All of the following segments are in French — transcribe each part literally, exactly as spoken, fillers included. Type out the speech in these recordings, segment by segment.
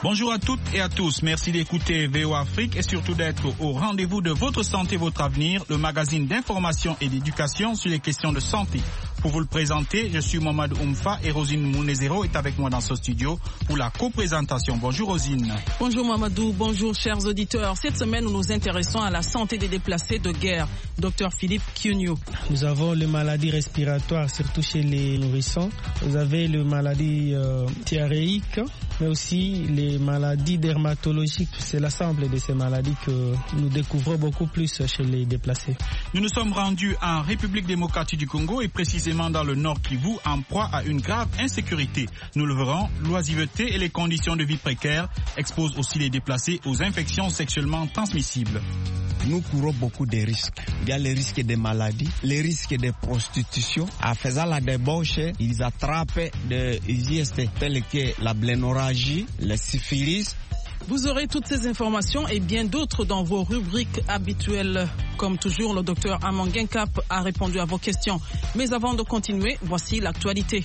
Bonjour à toutes et à tous. Merci d'écouter V O Afrique et surtout d'être au rendez-vous de votre santé, votre avenir, le magazine d'information et d'éducation sur les questions de santé. Pour vous le présenter, je suis Mohamed Oumfa et Rosine Mounezero est avec moi dans ce studio pour la co-présentation. Bonjour Rosine. Bonjour Mamadou, bonjour chers auditeurs. Cette semaine, nous nous intéressons à la santé des déplacés de guerre. Docteur Philippe Kiunio. Nous avons les maladies respiratoires, surtout chez les nourrissons. Vous avez les maladies euh, diarrhéiques, mais aussi les maladies dermatologiques. C'est l'ensemble de ces maladies que nous découvrons beaucoup plus chez les déplacés. Nous nous sommes rendus en République démocratique du Congo et précisément dans le Nord Kivu, en proie à une grave insécurité. Nous le verrons, l'oisiveté et les conditions de vie précaires exposent aussi les déplacés aux infections sexuellement transmissibles. Nous courons beaucoup de risques. Il y a les risques des maladies, les risques de prostitution. En faisant la débauche, ils attrapent des I S T tels que la blénorragie, la syphilis. Vous aurez toutes ces informations et bien d'autres dans vos rubriques habituelles. Comme toujours, le docteur Amon Genkap a répondu à vos questions. Mais avant de continuer, voici l'actualité.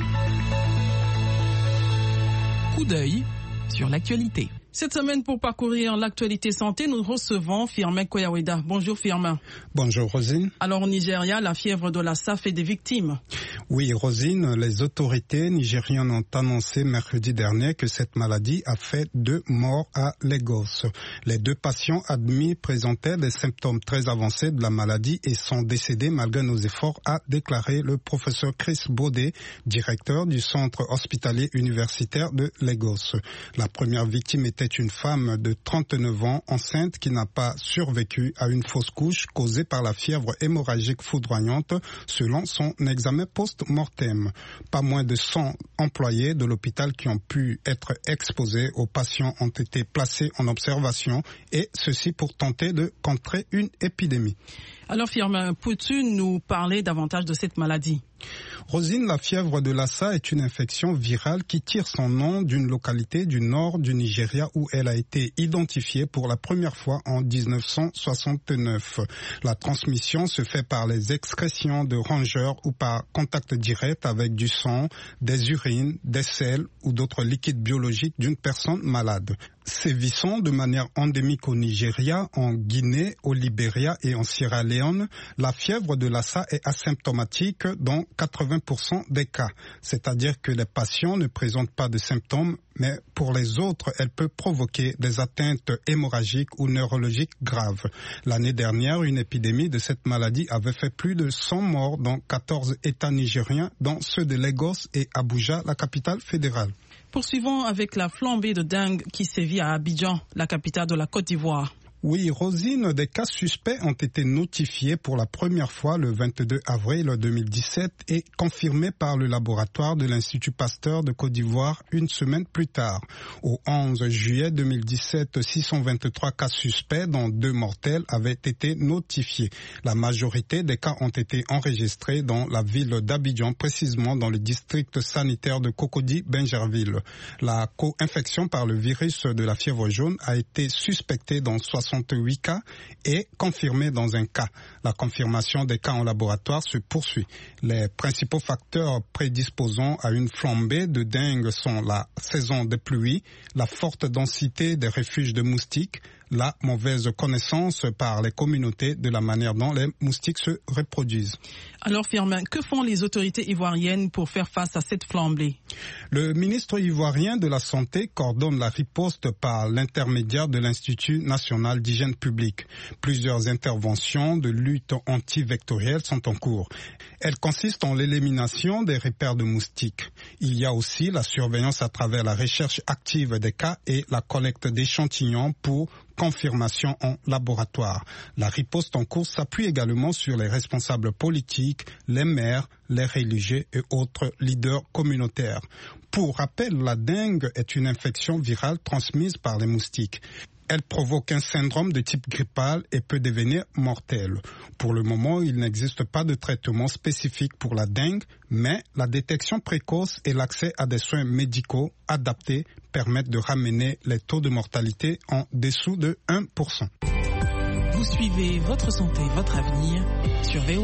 Coup d'œil sur l'actualité. Cette semaine, pour parcourir l'actualité santé, nous recevons Firmin Koyaweda. Bonjour Firmin. Bonjour Rosine. Alors au Nigeria, la fièvre de Lassa fait des victimes. Oui Rosine, les autorités nigériennes ont annoncé mercredi dernier que cette maladie a fait deux morts à Lagos. Les deux patients admis présentaient des symptômes très avancés de la maladie et sont décédés malgré nos efforts, a déclaré le professeur Chris Baudet, directeur du centre hospitalier universitaire de Lagos. La première victime était une femme de trente-neuf ans enceinte qui n'a pas survécu à une fausse couche causée par la fièvre hémorragique foudroyante selon son examen post-mortem. Pas moins de cent employés de l'hôpital qui ont pu être exposés aux patients ont été placés en observation et ceci pour tenter de contrer une épidémie. Alors Firmin, peux-tu nous parler davantage de cette maladie ? Rosine, la fièvre de Lassa est une infection virale qui tire son nom d'une localité du nord du Nigeria où elle a été identifiée pour la première fois en dix-neuf cent soixante-neuf. La transmission se fait par les excrétions de rongeurs ou par contact direct avec du sang, des urines, des selles ou d'autres liquides biologiques d'une personne malade. Sévissant de manière endémique au Nigeria, en Guinée, au Libéria et en Sierra Leone, la fièvre de Lassa est asymptomatique dans quatre-vingts pour cent des cas. C'est-à-dire que les patients ne présentent pas de symptômes, mais pour les autres, elle peut provoquer des atteintes hémorragiques ou neurologiques graves. L'année dernière, une épidémie de cette maladie avait fait plus de cent morts dans quatorze États nigériens, dont ceux de Lagos et Abuja, la capitale fédérale. Poursuivons avec la flambée de dengue qui sévit à Abidjan, la capitale de la Côte d'Ivoire. Oui, Rosine, des cas suspects ont été notifiés pour la première fois le vingt-deux avril deux mille dix-sept et confirmés par le laboratoire de l'Institut Pasteur de Côte d'Ivoire une semaine plus tard. Au onze juillet deux mille dix-sept, six cent vingt-trois cas suspects, dont deux mortels, avaient été notifiés. La majorité des cas ont été enregistrés dans la ville d'Abidjan, précisément dans le district sanitaire de Cocody-Benjerville. La co-infection par le virus de la fièvre jaune a été suspectée dans soixante-huit cas et confirmée dans un cas. La confirmation des cas en laboratoire se poursuit. Les principaux facteurs prédisposant à une flambée de dengue sont la saison des pluies, la forte densité des refuges de moustiques, la mauvaise connaissance par les communautés de la manière dont les moustiques se reproduisent. Alors Firmin, que font les autorités ivoiriennes pour faire face à cette flambée ? Le ministre ivoirien de la Santé coordonne la riposte par l'intermédiaire de l'Institut national d'hygiène publique. Plusieurs interventions de lutte antivectorielle sont en cours. Elles consistent en l'élimination des repères de moustiques. Il y a aussi la surveillance à travers la recherche active des cas et la collecte d'échantillons pour confirmation en laboratoire. La riposte en cours s'appuie également sur les responsables politiques, les maires, les religieux et autres leaders communautaires. Pour rappel, la dengue est une infection virale transmise par les moustiques. Elle provoque un syndrome de type grippal et peut devenir mortelle. Pour le moment, il n'existe pas de traitement spécifique pour la dengue, mais la détection précoce et l'accès à des soins médicaux adaptés permettent de ramener les taux de mortalité en dessous de un pour cent. Vous suivez Votre Santé, Votre Avenir sur V O.